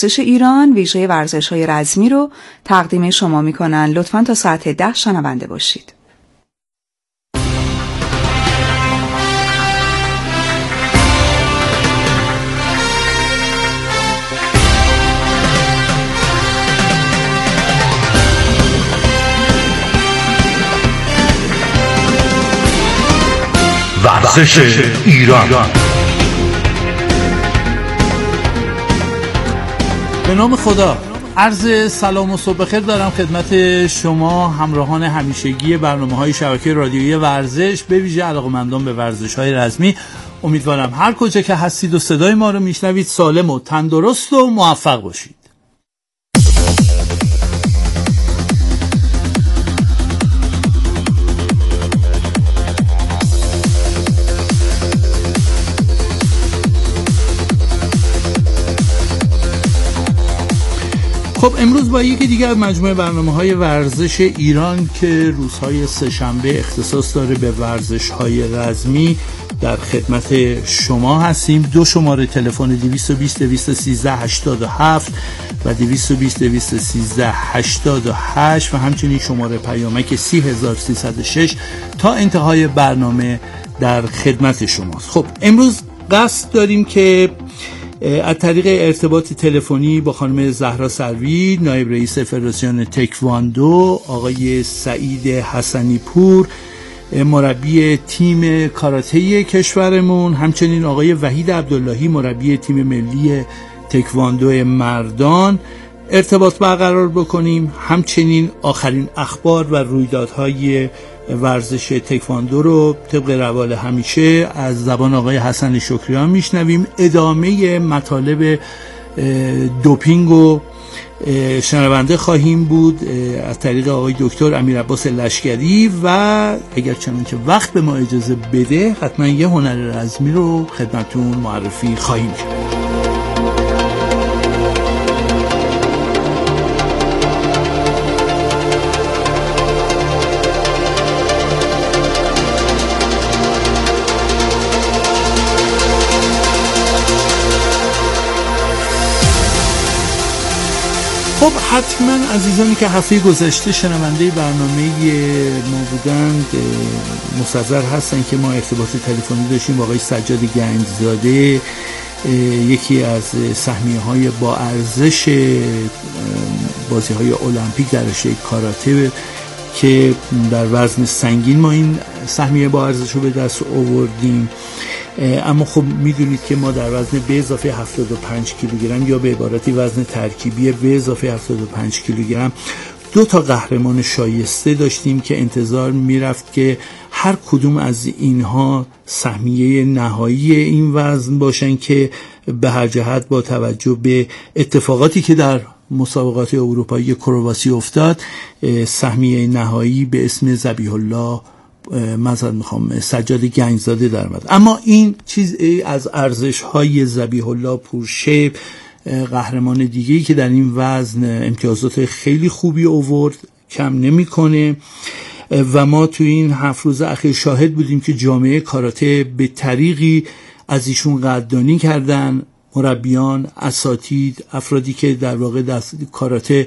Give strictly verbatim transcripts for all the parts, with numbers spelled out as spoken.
ورزش ایران ویژه ورزش‌های رزمی رو تقدیم شما می‌کنن. لطفاً تا ساعت ده شنونده باشید. ورزش ایران. به نام خدا، عرض سلام و صبح بخیر دارم خدمت شما همراهان همیشگی برنامه‌های شبکه رادیویی ورزش، به ویژه علاقه‌مندان به ورزش‌های رزمی. امیدوارم هر کجا که هستید و صدای ما رو میشنوید سالم و تندرست و موفق باشید. خب امروز با یکی دیگر مجموعه برنامه‌های ورزش ایران که روزهای سه‌شنبه اختصاص داره به ورزش‌های رزمی در خدمت شما هستیم. دو شماره تلفن دویست و بیست دویست و سیزده هشتاد و هفت و دویست و بیست دویست و سیزده هشتاد و هشت و همچنین شماره پیامک سی هزار و سیصد و شش تا انتهای برنامه در خدمت شماست. خب امروز قصد داریم که از طریق ارتباط تلفنی با خانم زهرا سروی، نایب رئیس فدراسیون تکواندو، آقای سعید حسنی پور، مربی تیم کاراته کشورمون، همچنین آقای وحید عبداللهی، مربی تیم ملی تکواندو مردان ارتباط برقرار بکنیم. همچنین آخرین اخبار و رویدادهای ورزش تکواندو رو طبق روال همیشه از زبان آقای حسن شکریان میشنویم. ادامه مطالب دوپینگ و شنونده خواهیم بود از طریق آقای دکتر امیر عباس لشکری و اگر چنانچه وقت به ما اجازه بده حتما یه هنر رزمی رو خدمتون معرفی خواهیم کرد. خب حتما عزیزانی که هفته گذشته شنونده برنامه ما بودند مستحضر هستن که ما ارتباط تلفنی داشتیم با آقای سجاد گنجزاده، یکی از سهمیه‌های با ارزش بازی‌های المپیک در رشته کاراته که در وزن سنگین ما این سهمیه با ارزش رو به دست آوردیم. اما خب میدونید که ما در وزن به اضافه هفتاد و پنج کیلوگرم یا به عبارتی وزن ترکیبی به اضافه هفتاد و پنج کیلوگرم دو تا قهرمان شایسته داشتیم که انتظار میرفت که هر کدوم از اینها سهمیه نهایی این وزن باشن که به هر جهت با توجه به اتفاقاتی که در مسابقات اروپایی کرواسی افتاد سهمیه نهایی به اسم ذبیح الله مثلا میخوام سجاد گنجزاده در اومد. اما این چیز از ارزش های ذبیح الله پورشیب، قهرمان دیگه‌ای که در این وزن امتیازات خیلی خوبی آورد، کم نمیکنه و ما تو این هفت روز اخیر شاهد بودیم که جامعه کاراته به طریقی از ایشون قدردانی کردن. مربیان، اساتید، افرادی که در واقع دست کاراته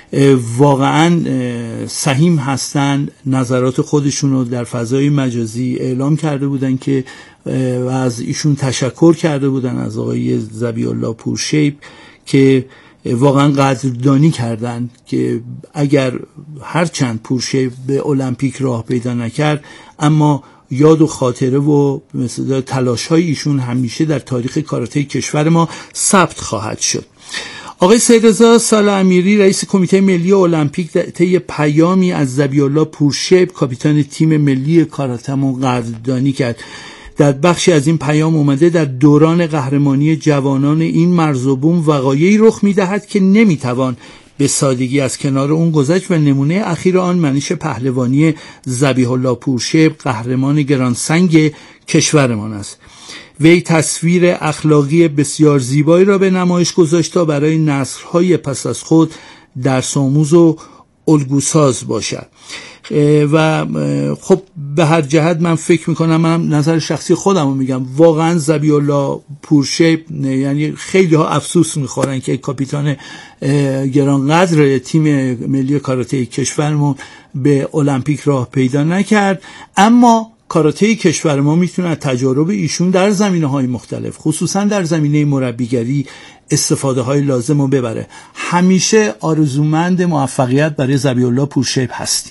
واقعا سهیم هستن، نظرات خودشون رو در فضای مجازی اعلام کرده بودن که و از ایشون تشکر کرده بودن از آقای ذبیح الله پورشیب که واقعا قدردانی کردن که اگر هرچند پورشیب به المپیک راه پیدا نکرد اما یاد و خاطره و مثلا تلاش‌های ایشون همیشه در تاریخ کاراته کشور ما ثبت خواهد شد. آقای سیدرضا سالامیری رئیس کمیته ملی المپیک طی پیامی از ذبیح الله پورشیب کاپیتان تیم ملی کاراته‌مون قدردانی کرد. در بخشی از این پیام اومده در دوران قهرمانی جوانان این مرز و بوم وقایعی رخ می‌دهد که نمی‌توان به سادگی از کنار اون گذشت و نمونه اخیر آن منیش پهلوانی ذبیح الله پورشیب قهرمان گرانسنگ کشورمان است. وی تصویر اخلاقی بسیار زیبایی را به نمایش گذاشت تا برای نسل‌های پس از خود درس آموز و الگوساز باشد. و خب به هر جهت من فکر میکنم، من نظر شخصی خودم رو میگم، واقعا ذبیح الله پورشیپ، یعنی خیلی ها افسوس میخورن که کاپیتان گرانقدر تیم ملی کاراته کشورمون به المپیک راه پیدا نکرد. اما کاراته کشور ما میتونه تجارب ایشون در زمینه‌های مختلف، خصوصا در زمینه مربیگری، استفاده های لازم رو ببره. همیشه آرزومند موفقیت برای ذبیح الله پورشیپ هستیم.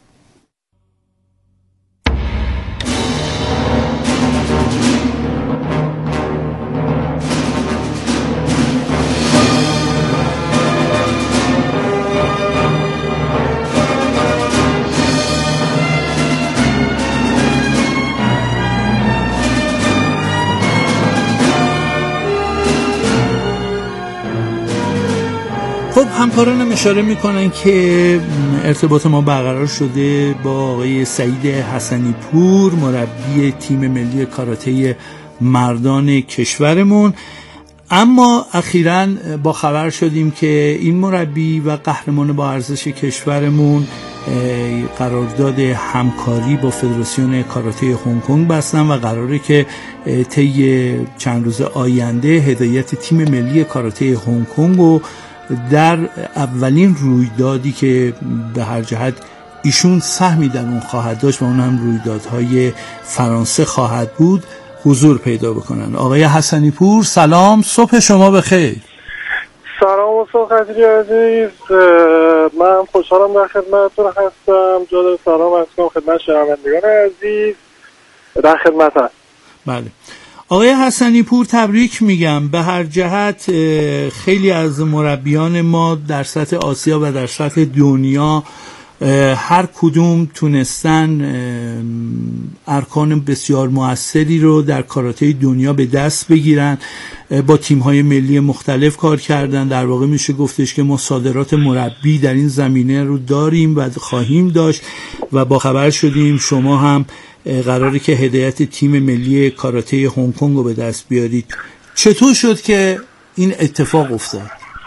خب همکارانم اشاره میکنن که ارتباط ما برقرار شده با آقای سعید حسنی پور، مربی تیم ملی کاراته مردان کشورمون. اما اخیراً با خبر شدیم که این مربی و قهرمان با ارزش کشورمون قرارداد همکاری با فدراسیون کاراته هنگ کنگ بستن و قراره که طی چند روز آینده هدایت تیم ملی کاراته هنگ کنگ رو در اولین رویدادی که به هر جهت ایشون سهمی در اون خواهد داشت و اون هم رویدادهای فرانسه خواهد بود حضور پیدا بکنن. آقای حسنی پور سلام، صبح شما بخیر. سلام استاد قدری عزیز، من خوشحالم در خدمتتون هستم. جلوی سلام عرض می‌کنم خدمت شنوندگان عزیز، در خدمت هستم. بله آقای حسنی پور، تبریک میگم. به هر جهت خیلی از مربیان ما در سطح آسیا و در سطح دنیا هر کدوم تونستن ارکان بسیار موثری رو در کاراته دنیا به دست بگیرن، با تیم‌های ملی مختلف کار کردن. در واقع میشه گفتش که ما صادرات مربی در این زمینه رو داریم و خواهیم داشت و با خبر شدیم شما هم قراره که هدایت تیم ملی کاراته هنگ کنگ رو به دست بیارید. چطور شد که این اتفاق افتاد؟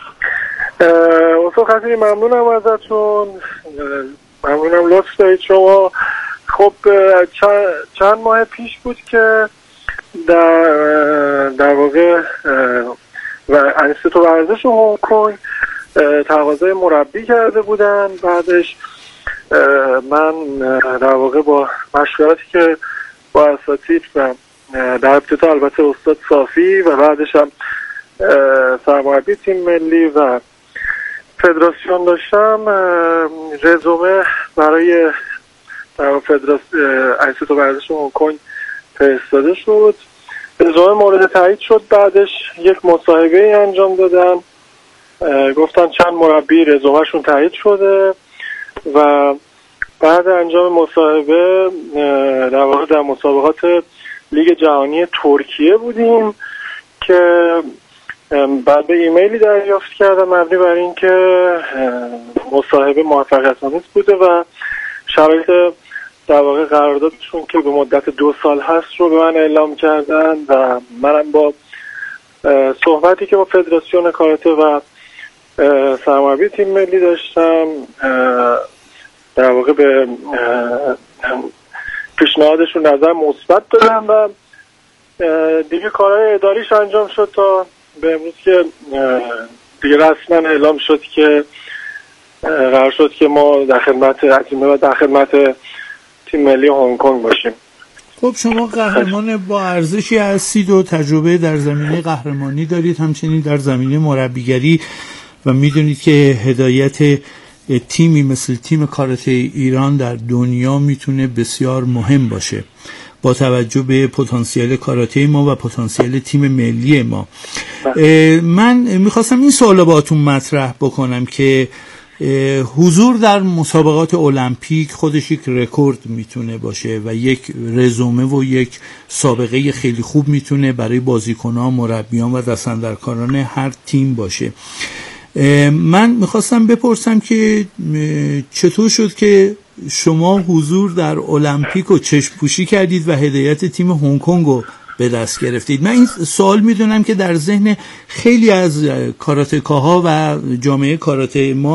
استاد خیلی ممنونم ازتون، ممنونم لطف دارید شما. خب چند, چند ماه پیش بود که در در واقع و انستیتو ورزش هنگ کنگ تقاضای مربی کرده بودن. بعدش من در واقع با مشورتی که با اساتید و در ابتدا البته استاد صافی و بعدش هم سرمربی تیم ملی و فدراسیون داشتم، رزومه برای فدراسیون انستیتو ورزش هنگ کنگ فرستاده شد. رزومه مورد تایید شد. بعدش یک مصاحبه انجام دادم، گفتن چند مربی رزومهشون تایید شده و بعد انجام مصاحبه در واقع در مسابقات لیگ جهانی ترکیه بودیم که بعد به ایمیلی دریافت کردم مبنی بر این که مصاحبه موفقیت‌آمیز بوده و شرایط در واقع قراردادشون که به مدت دو سال هست رو به من اعلام کردن و منم با صحبتی که با فدراسیون کاراته و سرمربی تیم ملی داشتم در واقع به پیشنهادشون نظر مثبت دادم و دیگه کارهای اداریش انجام شد تا به امروز که دیگه رسما اعلام شد که قرار شد که ما در خدمت عزیمه و در خدمت تیم ملی هنگ کنگ باشیم. خب شما قهرمان با ارزشی هستید و تجربه در زمینه قهرمانی دارید، همچنین در زمینه مربیگری و میدونید که هدایت تیمی مثل تیم کاراته ایران در دنیا میتونه بسیار مهم باشه با توجه به پتانسیل کاراته ما و پتانسیل تیم ملی ما. من میخواستم این سوال باهاتون مطرح بکنم که حضور در مسابقات المپیک خودش یک رکورد میتونه باشه و یک رزومه و یک سابقه خیلی خوب میتونه برای بازیکنان، مربیان و دستاندرکاران هر تیم باشه. من میخواستم بپرسم که چطور شد که شما حضور در المپیک رو چشم پوشی کردید و هدایت تیم هنگ کنگ رو به دست گرفتید؟ من این سوال میدونم که در ذهن خیلی از کاراتکاها و جامعه کاراته ما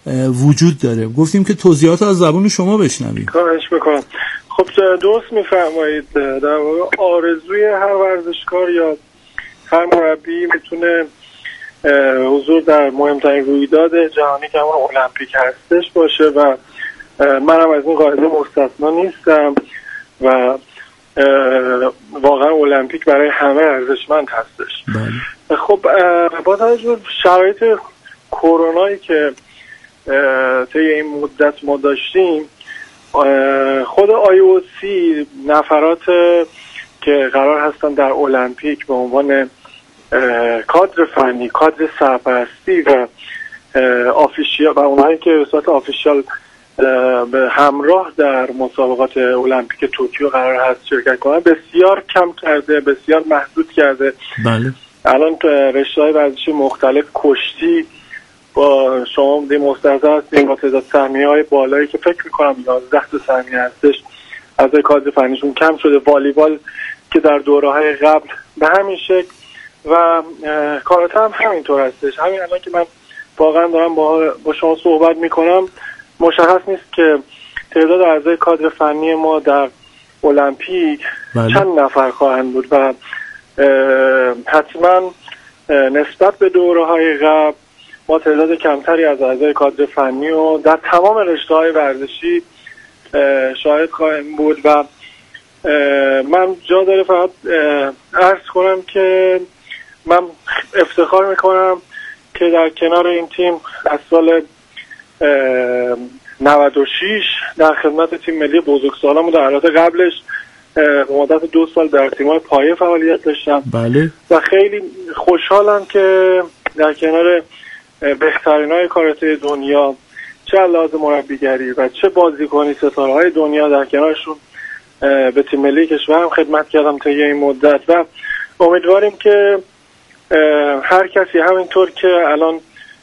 وجود داره. گفتیم که توضیحات از زبون شما بشنویم. خواهش میکنم. خب درست میفرمایید. در واقع آرزوی هر ورزشکار یا هر مربی میتونه حضور در مهمترین رویداد جهانی که همون المپیک هستش باشه و منم از این قاعده مستثنا نیستم و واقعا المپیک برای همه ارزشمند هستش. بله. خب با توجه به شرایط کرونایی که طی این مدت ما داشتیم، خود آی او سی نفرات که قرار هستن در المپیک به عنوان کادر فنی، کادر سرپرستی و آفیشیال و اونهایی که به صورت آفیشیال به همراه در مسابقات المپیک توکیو قرار هست شرکت کنن بسیار کم کرده، بسیار محدود کرده. بله. الان رشته‌های ورزشی مختلف، کشتی با شما دی مستحضر هستیم با تعداد سهمیه‌های بالایی که فکر می‌کنم یازده تا سهمیه هستش از کادر فنیشون کم شده. والیبال که در دوره‌های قبل به همین شکل و کاراته هم همینطور هستش. همین الان که من واقعا دارم با با شما صحبت می‌کنم مشخص نیست که تعداد اعضای کادر فنی ما در المپیک بله. چند نفر خواهند بود و حتما نسبت به دوره‌های قبل ما تعداد کمتری از اعضای کادر فنی و در تمام رشته‌های ورزشی شاهد خواهیم بود و من جا داره فقط عرض کنم که من افتخار میکنم که در کنار این تیم از سال نود و شش در خدمت تیم ملی بزرگسالان و در حالات قبلش مدت دو سال در تیم‌های پایه فعالیت داشتم. بله. و خیلی خوشحالم که در کنار بهترین‌های کاراته دنیا چه لحاظ مربیگری و چه بازیکنی ستاره‌های دنیا در کنارشون به تیم ملی کشورم خدمت کردم تا این مدت و امیدواریم که هر کسی همینطور که الان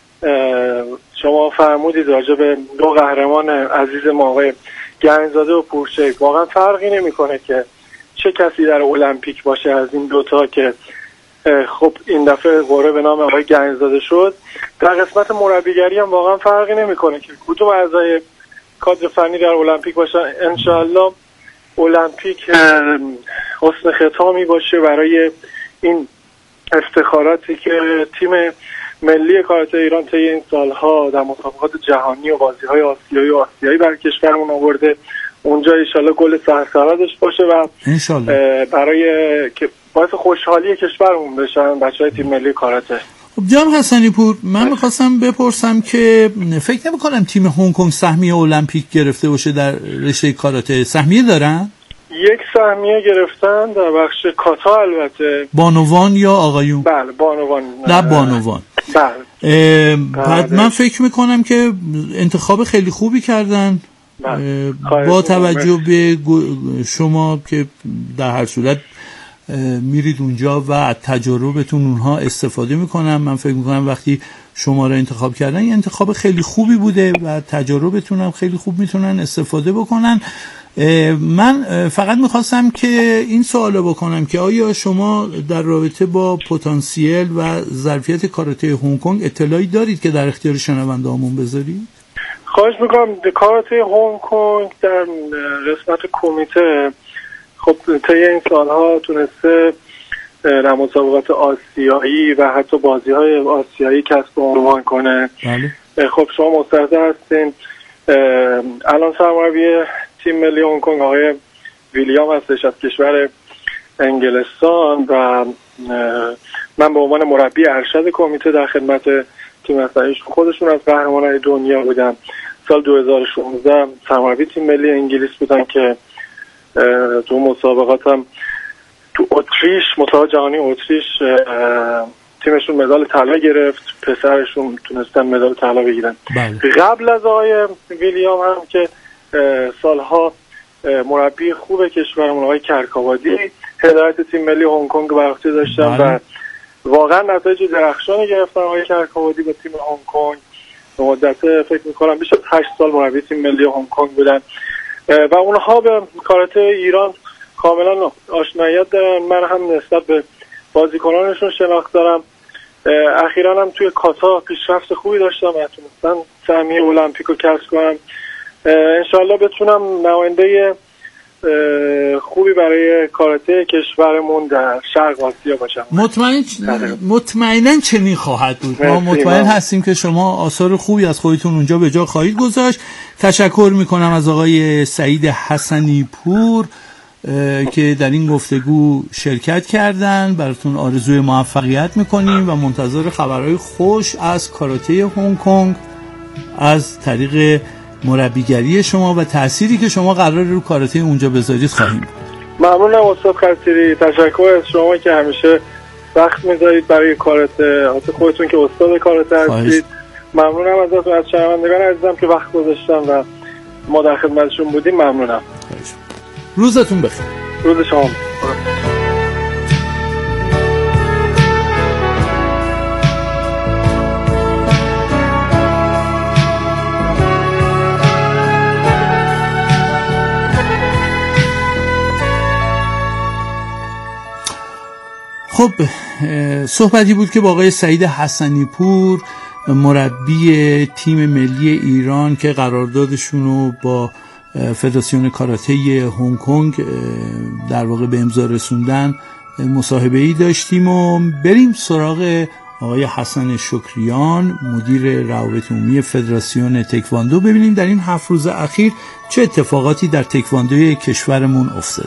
شما فرمودید راجع به دو قهرمان عزیز ما آقای گنجزاده و پورشیک، واقعا فرقی نمیکنه که چه کسی در المپیک باشه از این دوتا که خب این دفعه قرعه به نام آقای گنجزاده شد. در قسمت مربیگری هم واقعا فرقی نمیکنه که کدوم اعضای کادر فنی در المپیک باشن. انشاءالله المپیک حسن ختامی باشه برای این افتخاراتی که تیم ملی کاراته ایران طی این سالها در مسابقات جهانی و بازی‌های آسیایی و آسیایی برای کشورمون آورده. اونجا ان شاءالله گل سرسرادش باشه و برای که باعث خوشحالی کشورمون بشن بچهای تیم ملی کاراته. خب جناب حسنی پور، من می‌خواستم بپرسم که فکر نمی‌کنم تیم هنگ کنگ سهمیه المپیک گرفته باشه در رشته کاراته. سهمیه دارن؟ یک سهمیه گرفتن در بخش کاتا البته. بانوان یا آقایون؟ بله بانوان. نه بانوان. بله. بعد من فکر میکنم که انتخاب خیلی خوبی کردن. با توجه به شما که در هر صورت میرید اونجا و از تجربتون اونها استفاده میکنن، من فکر میکنم وقتی شما رو انتخاب کردن یه انتخاب خیلی خوبی بوده و تجربتون هم خیلی خوب میتونن استفاده بکنن. من فقط میخواستم که این سوالو بکنم که آیا شما در رابطه با پتانسیل و ظرفیت کاراته هنگ کنگ اطلاعی دارید که در اختیار شنونده‌هامون بذارید؟ خواهش میکنم. کاراته هنگ کنگ در قسمت کمیته خب طی این سالها تونسته در مسابقات آسیایی و حتی بازی‌های آسیایی کسب عنوان کنه. بله. خب شما مستحضر هستین الان سرمربی تیم ملی هنگ کنگ آقای ویلیام هستش از کشور انگلستان و من به عنوان مربی ارشد کمیته در خدمت تیم هستم. خودشون از قهرمانان دنیا بودن. سال دو هزار و شانزده سرمربی تیم ملی انگلیس بودن که تو مسابقات هم تو اتریش، مسابقات جهانی اتریش تیمشون مدال طلا گرفت، پسرشون تونستن مدال طلا بگیرن. بله. قبل از آقای ویلیام هم که سالها مربی خوب کشورمون آقای کرکاوادی هدایت تیم ملی هنگ کنگ بر عهده داشتن. بله. و واقعا نتایج درخشانی گرفتن آقای کرکاوادی با تیم هنگ کنگ. به مدت فکر می‌کنم بیش از هشت سال مربی تیم ملی هنگ کنگ بودن و اونها به کاراته ایران کاملا آشناییت دارن. من هم نسبت به بازیکنانشون شناخت دارم اخیراً هم توی کاتا پیشرفت خوبی داشتم و تونستم سهمیه المپیک رو کسب کنم. انشالله بتونم نماینده خوبی برای کاراته کشورمون در شرق آسیا باشم. مطمئن مطمئناً چنین خواهد بود. ما مطمئن هستیم که شما آثار خوبی از خودتون اونجا به جا خواهید گذاشت. تشکر میکنم از آقای سعید حسنی پور که در این گفتگو شرکت کردن. براتون آرزوی موفقیت میکنیم و منتظر خبرهای خوش از کاراته هنگ کنگ از طریق مربیگری شما و تأثیری که شما قراره رو کاراته اونجا بذارید خواهیم بود. ممنونم استاد خطیری. تشکر از شما که همیشه وقت میذارید برای کاراته، از خودتون که استاد کاراته هستید. ممنونم ازتون، از شنوندگان عزیزم که وقت گذاشتن و ما در خدمتشون بودیم. ممنونم. روزتون بخیر. روز شما بخیر. خب صحبتی بود که با آقای سعید حسنی پور، مربی تیم ملی ایران که قراردادشون رو با فدراسیون کاراته هنگ کنگ در واقع به امضا رسوندن، مصاحبه‌ای داشتیم و بریم سراغ آقای حسن شکریان، مدیر روابط عمومی فدراسیون تکواندو، ببینیم در این هفت روز اخیر چه اتفاقاتی در تکواندوی کشورمون افتاده.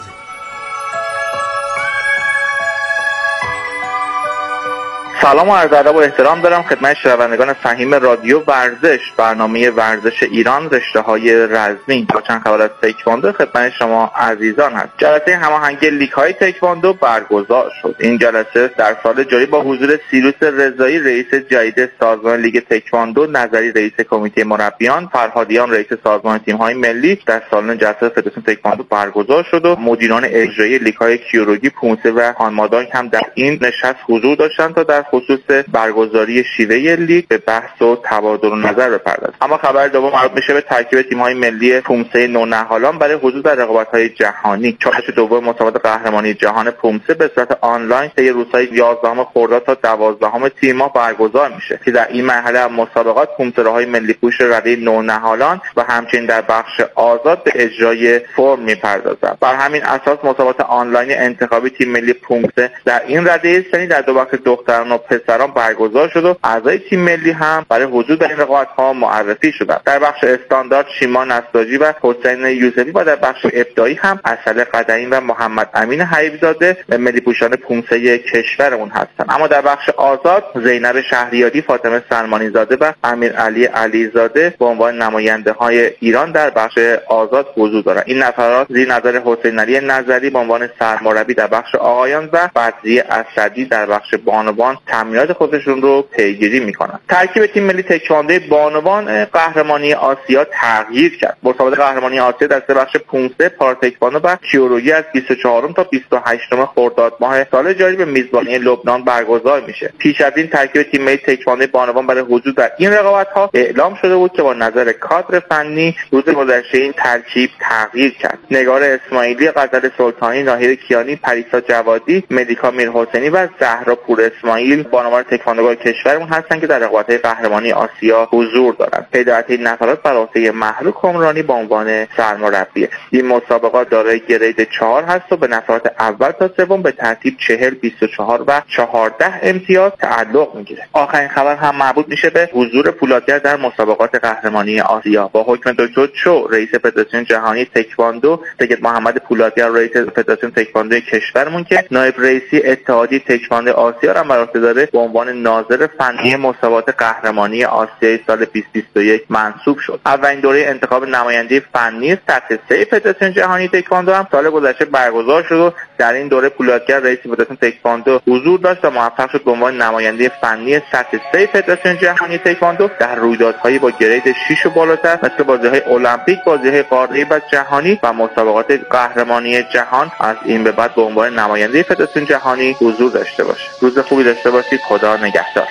سلام و عرض ادب و احترام دارم خدمت شنوندگان فهیم رادیو ورزش. برنامه ورزش ایران رشته‌های رزمی با چند خبر از تکواندو خدمت شما عزیزان هست. جلسه هماهنگی لیگ‌های تکواندو برگزار شد. این جلسه در سال جاری با حضور سیروس رضایی رئیس جدید سازمان لیگ تکواندو، نظری رئیس کمیته مربیان، فرهادیان رئیس سازمان تیم‌های ملی در سالن جلسه فدراسیون تکواندو برگزار شد و مدیران اجرایی لیگ‌های کیوروگی، پونسه و هانمادانگ هم در این نشست حضور داشتند تا در خصوص برگزاری شیوه لیگ به بحث و تبادل نظر بپردازند. اما خبر دوم مربوط میشه به ترکیب تیم‌های ملی پومسه نونهالان برای حضور در رقابت‌های جهانی. چالش دوم مسابقات قهرمانی جهان پومسه به صورت آنلاین طی روزهای یازدهم خرداد تا دوازدهم تیر ماه برگزار میشه که در این مرحله از مسابقات پومسه‌های ملی پوش رده نونهالان و همچنین در بخش آزاد به اجرای فرم میپردازند. بر همین اساس مسابقات آنلاین انتخابی تیم ملی پومسه در این رده سنی در دو بخش دختران و پسران برگزار شد و اعضای تیم ملی هم برای حضور در این رقابت‌ها معرفی شدند. در بخش استاندارد شیما نساجی و حسین یوسفی و در بخش ابتدایی هم اصل قدیم و محمد امین حبیبزاده ملی پوشان پومسه کشورمون هستند. اما در بخش آزاد زینب شهریاری، فاطمه سلمانی زاده و امیر علی علیزاده به عنوان نماینده‌های ایران در بخش آزاد حضور دارند. این نفرات زیر نظر حسین علی نظری به عنوان سرمربی در بخش آقایان و بدری اسدی در بخش بانوان تمرینات خودشون رو پیگیری میکنن. ترکیب تیم ملی تکواندو بانوان قهرمانی آسیا تغییر کرد. مسابقات قهرمانی آسیا در سه بخش پومسه، پاراتکواندو و کیوروگی از بیست و چهارم تا بیست و هشتم خرداد ماه سال جاری به میزبانی لبنان برگزار میشه. پیش از این ترکیب تیم ملی تکواندو بانوان برای حضور در این رقابت‌ها اعلام شده بود که با نظر کادر فنی روز گذشته این ترکیب تغییر کرد. نگار اسماعیلی، غزل سلطانی، ناهید کیانی، پریسا جوادی، ملیکا میرحسینی و زهرا پور اسماعیل بانوان تکواندو کشورمون هستند که در رقابت‌های قهرمانی آسیا حضور دارند. هدایت این نفرات بر عهده محروق کمرانی به عنوان سرمربی. این مسابقات دارای گرید چهار هست و به نفرات اول تا سوم به ترتیب چهل، بیست و چهار و چهارده امتیاز تعلق میگیره. آخرین خبر هم مربوط میشه به حضور پولادگر در مسابقات قهرمانی آسیا. با حکم دکتر چو رئیس فدراسیون جهانی تکواندو، سید محمد پولادگر رئیس فدراسیون تکواندو کشورمون که نایب رئیسی اتحادیه تکواندو آسیا را بر عهده داره، به عنوان ناظر فنی مسابقات قهرمانی آسیا سال بیست بیست و یک منصوب شد. اولین دوره انتخاب نماینده فنی سطح سه فدراسیون جهانی تکواندو هم سال گذشته برگزار شد و در این دوره پولادگر رئیس فدراسیون تکواندو حضور داشت و موفق شد به عنوان نماینده فنی سطح سه فدراسیون جهانی تکواندو در رویدادهایی با گرید شش و بالاتر مثل بازی‌های المپیک، بازی‌های قاره‌ای و جهانی و مسابقات قهرمانی جهان از این به بعد به عنوان نماینده فدراسیون جهانی حضور داشته باشه. روز خوبی داشته باشید. خدا نگهدار.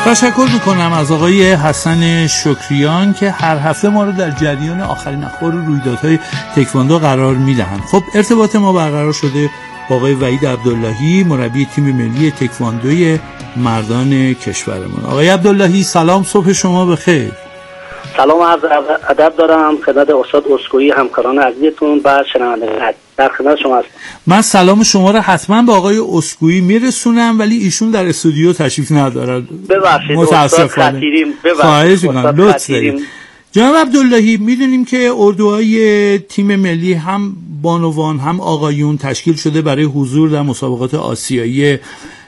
تشکر میکنم از آقای حسن شکریان که هر هفته ما رو در جریان آخرین اخبار و رویدادهای تکواندو قرار میدهند. خب ارتباط ما برقرار شده با آقای وحید عبداللهی، مربی تیم ملی تکواندوی مردان کشورمون. آقای عبداللهی سلام، صبح شما بخیر. سلام، عرض ادب دارم خدمت استاد اسکوئی، همکاران عزیزتون و شنوندگان. در خدمت شما هستم. من سلام شما رو حتما به آقای اسکوئی میرسونم، ولی ایشون در استودیو تشریف ندارن. ببخشید استاد خطیریم. خواهش می‌کنم، لطف دارید. جناب عبداللهی، میدونیم که اردوهای تیم ملی هم بانوان هم آقایون تشکیل شده برای حضور در مسابقات آسیایی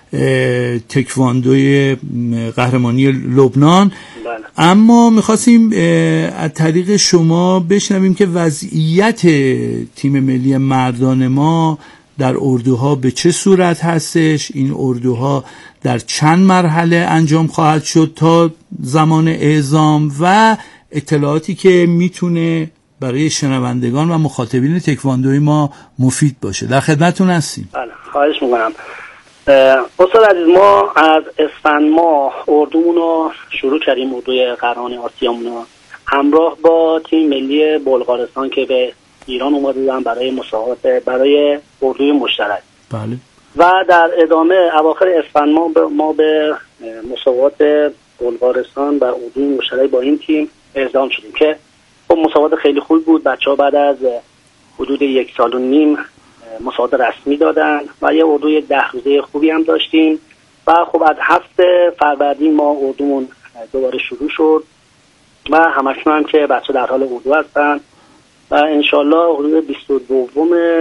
تکواندوی قهرمانی لبنان. بله. اما میخواستیم از طریق شما بشنویم که وضعیت تیم ملی مردان ما در اردوها به چه صورت هستش، این اردوها در چند مرحله انجام خواهد شد تا زمان اعزام و اطلاعاتی که میتونه برای شنوندگان و مخاطبین تکواندوی ما مفید باشه. در خدمتتون هستیم. بله، خواهش میکنم. استاد عزیز، ما از اسفند ماه اردومون رو شروع کردیم، اردوی قهرمان آسیامون رو همراه با تیم ملی بلغارستان که به ایران اومده بودن برای مسابقات برای اردوی مشترک. بله. و در ادامه اواخر اسفند ماه ما به مسابقات بلغارستان و اردوی مشترک با این تیم اعزام شدیم که خب مسابقات خیلی خوب بود. بچه‌ها بعد از حدود یک سال و نیم مسابقات رسمی دادن و یه اردوی ده روزه خوبی هم داشتیم و خب از هفته فروردین ما اردومون دوباره شروع شد و همشون هم که بچه در حال اردو هستن و انشالله حدود بیست و دو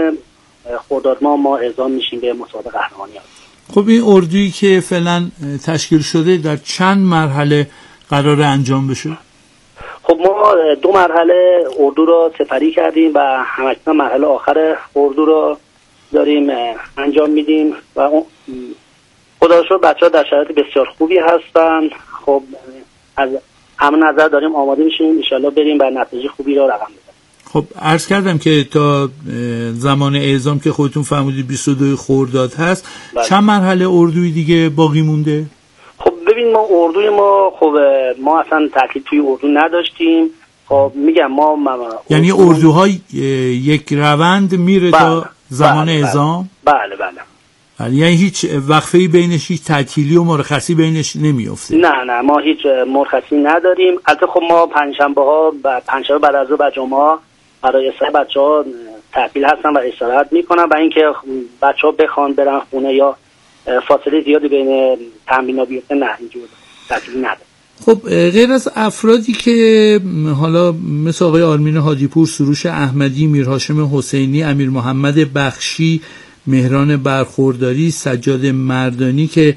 خرداد ماه ما اعزام میشیم به مسابقه قهرمانی. خب این اردویی که فعلا تشکیل شده در چند مرحله قرار انجام بشه؟ خب ما دو مرحله اردو رو سپری کردیم و همچنان مرحله آخر اردو رو داریم انجام میدیم و خدا رو شکر بچه‌ها در شرایط بسیار خوبی هستن. خب از همه نظر داریم آماده میشیم ان شاءالله بریم و نتیجه خوبی رو رقم بزنیم. خب عرض کردم که تا زمان اعزام که خودتون فرمودید بیست و دو خرداد هست. بله. چند مرحله اردوی دیگه باقی مونده؟ خب ببین ما اردوی ما خب ما اصلا تاکید توی اردو نداشتیم. خب میگم ما, ما یعنی اردو اردوهای یک روند میره بله. تا زمان بله. اعزام؟ بله بله. بله. یعنی هیچ وقفه‌ای بینش، هیچ تعطیلی و مرخصی بینش نمیفته؟ نه نه ما هیچ مرخصی نداریم. البته خب ما پنجشنبه ها و پنجشنبه بعد از ظهر و جمعه برای استراحت بچه‌ها تعطیل هستن و استراحت میکنن و اینکه بچه‌ها بخوان برن خونه یا فاصله زیادی بین تمرین‌ها بیفته نه اینجور تعطیلی نداره. خب غیر از افرادی که حالا مثل آقای آرمین هادیپور، سروش احمدی، میر هاشم حسینی، امیر محمد بخشی، مهران برخورداری، سجاد مردانی که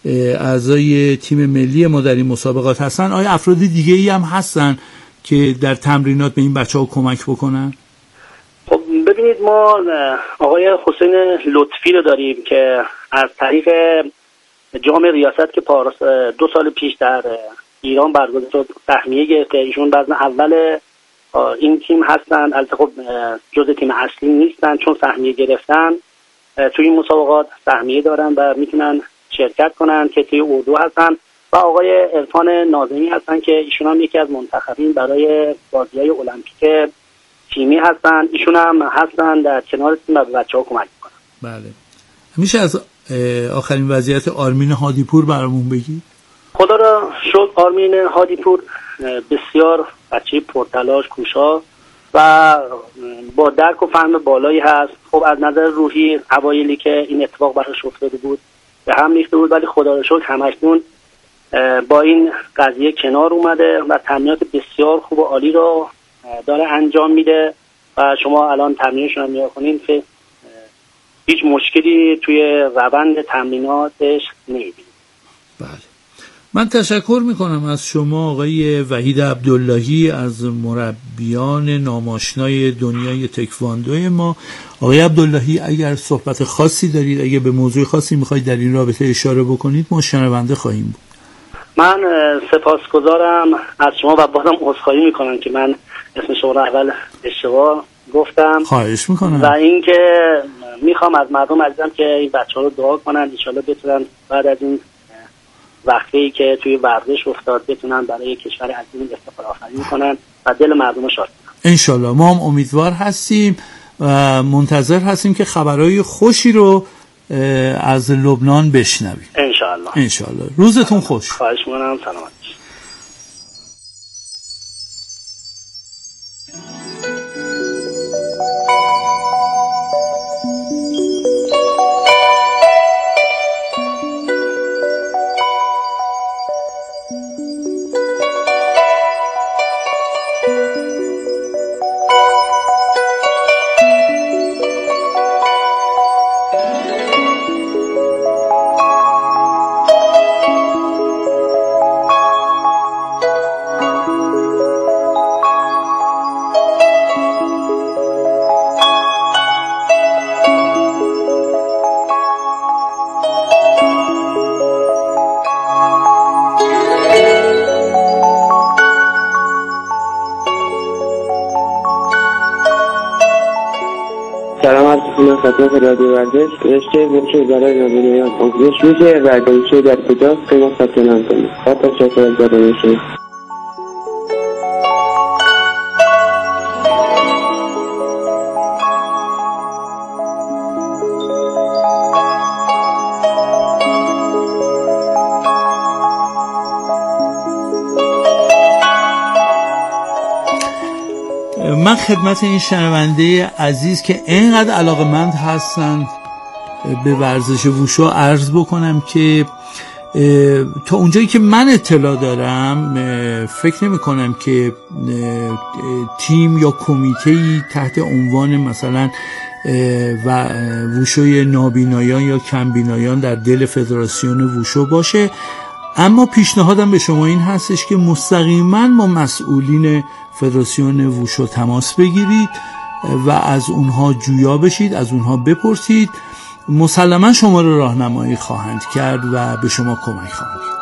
اعضای تیم ملی ما در این مسابقات هستن، آیا افراد دیگه ای هم هستن که در تمرینات به این بچه‌ها کمک بکنن؟ خب ببینید ما آقای حسین لطفی رو داریم که از طریق جام ریاست که پاراس دو سال پیش در ایران برگزار شد سهمیه گرفته. ایشون وزن اول این تیم هستن. البته خب جزء تیم اصلی نیستن چون سهمیه گرفتن، توی این مسابقات سهمیه دارن و میتونن شرکت کنن که توی اردو هستن. و آقای عرفان ناظمی هستن که ایشون هم یکی از منتخبین برای بازی‌های المپیک تیمی هستن. ایشون هم هستن در کنار تیم و به بچه‌ها کمک میکنن. بله. میشه از آخرین وضعیت آرمین هادیپور برامون بگی؟ خدا را شکر آرمین هادیپور بسیار بچه پرتلاش، کوشا و با درک و فهم بالایی هست. خب از نظر روحی اوایلی که این اتفاق براش افتاده بود به هم ریخته بود، ولی خدا را شکر همکنون با این قضیه کنار اومده و تمرینات بسیار خوب و عالی رو داره انجام میده و شما الان تمرینشون رو نگاه کنین که هیچ مشکلی توی روند تمریناتش نمیبینید. بله. من تشکر میکنم از شما آقای وحید عبداللهی از مربیان ناماشنای دنیای تکواندوی ما. آقای عبداللهی اگر صحبت خاصی دارید، اگر به موضوع خاصی میخواید در این رابطه اشاره بکنید، ما شنونده خواهیم بود. من سپاسگزارم از شما و بازم عذرخواهی میکنم که من اسم شما رو اول اشتباه گفتم. خواهش میکنم. و اینکه میخوام از مردم عزیزم که این بچه‌ها رو دعا کنن ان شاءالله بتونن بعد از این وقفه‌ای که توی ورزش افتاد بتونن برای کشور عزیزمون افتخار آفرینی کنن و دل مردم رو شاد کنن. انشالله ما هم امیدوار هستیم و منتظر هستیم که خبرهای خوشی رو از لبنان بشنویم. انشالله انشالله. روزتون خوش. خواهش می‌کنم. سلامت. خدمت رادیو ورزش رشته ورزش برای نابینایان آموزش میشه و دانشجو در کجاست که ما ثبت نام کنیم. با تشکر از برنامه‌تون. من خدمت این شنونده عزیز که اینقدر علاقه‌مند هستن به ورزش ووشو عرض بکنم که تا اونجایی که من اطلاع دارم فکر نمی کنم که تیم یا کمیته‌ای تحت عنوان مثلا و ووشوی نابینایان یا کمبینایان در دل فدراسیون ووشو باشه، اما پیشنهادم به شما این هستش که مستقیما با مسئولین فدراسیون ووشو تماس بگیرید و از اونها جویا بشید، از اونها بپرسید، مسلما شما رو راهنمایی خواهند کرد و به شما کمک خواهند کرد.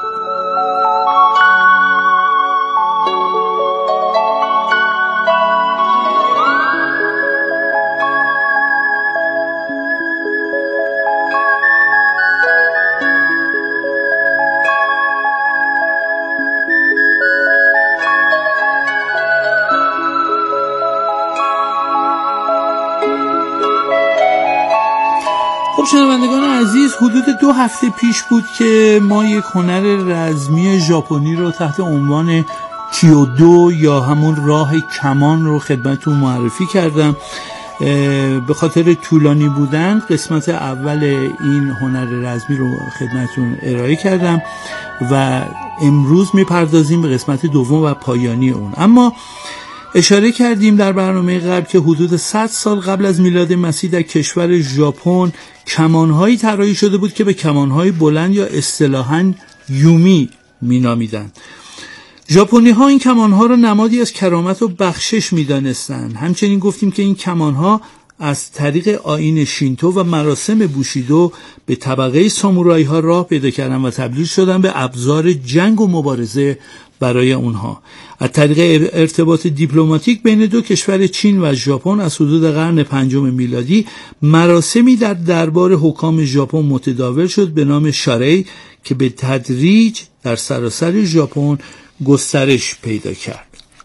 شنوندگان عزیز، حدود دو هفته پیش بود که ما یک هنر رزمی ژاپنی رو تحت عنوان کیودو یا همون راه کمان رو خدمتتون معرفی کردم. به خاطر طولانی بودن قسمت اول این هنر رزمی رو خدمتتون ارائه کردم و امروز میپردازیم به قسمت دوم و پایانی اون. اما اشاره کردیم در برنامه قبل که حدود صد سال قبل از میلاد مسیح در کشور ژاپن کمان‌هایی طراحی شده بود که به کمان‌های بلند یا اصطلاحاً یومی می‌نامیدند. ژاپنی‌ها این کمان‌ها را نمادی از کرامت و بخشش می‌دانستند. همچنین گفتیم که این کمان‌ها از طریق آیین شینتو و مراسم بوشیدو به طبقه سامورای‌ها راه پیدا کردند و تبدیل شدند به ابزار جنگ و مبارزه برای اونها. از طریق ارتباط دیپلماتیک بین دو کشور چین و ژاپن از حدود قرن پنجم میلادی مراسمی در دربار حکام ژاپن متداول شد به نام شاری که به تدریج در سراسر ژاپن گسترش پیدا کرد.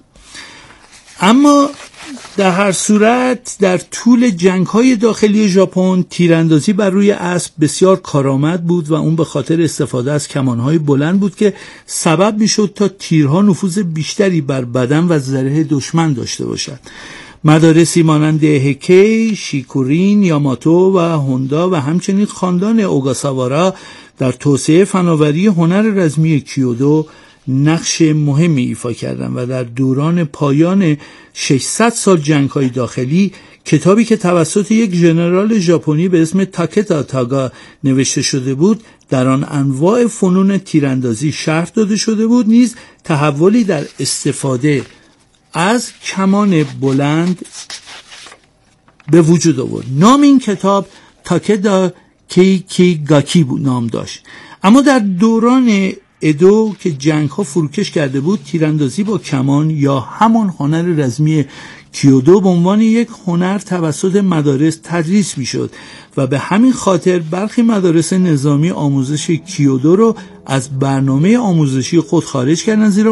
اما در هر صورت در طول جنگ‌های داخلی ژاپن تیراندازی بر روی اسب بسیار کارآمد بود و اون به خاطر استفاده از کمان‌های بلند بود که سبب می‌شد تا تیرها نفوذ بیشتری بر بدن و زره دشمن داشته باشد. مدارسی مانند هکی، شیکورین، یاماتو و هوندا و همچنین خاندان اوگاساوارا در توسعه فناوری هنر رزمی کیودو نقش مهمی ایفا کردند و در دوران پایان ششصد سال جنگ‌های داخلی کتابی که توسط یک ژنرال ژاپنی به اسم تاکتا تاگا نوشته شده بود در آن انواع فنون تیراندازی شرح داده شده بود، نیز تحولی در استفاده از کمان بلند به وجود آورد. نام این کتاب تاکدا کیکی گاکی نام داشت. اما در دوران ادو که جنگ ها فروکش کرده بود، تیراندازی با کمان یا همان هنر رزمی کیودو به عنوان یک هنر توسط مدارس تدریس میشد و به همین خاطر برخی مدارس نظامی آموزش کیودو رو از برنامه آموزشی خود خارج کردن، زیرا